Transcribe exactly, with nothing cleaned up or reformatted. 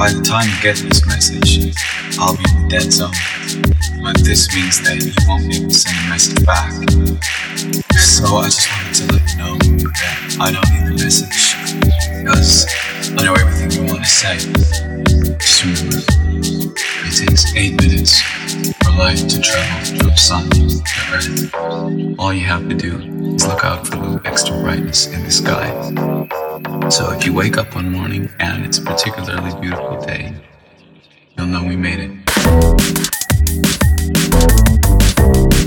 By the time you get this message, I'll be in the dead zone. But this means that you won't be able to send a message back. So I just wanted to let you know that I don't need the message, because I know everything you want to say. Just remember, it takes eight minutes for light to travel from sun to earth. All you have to do is look out for the extra brightness in the sky. So if you wake up one morning and it's a particularly beautiful day, you'll know we made it.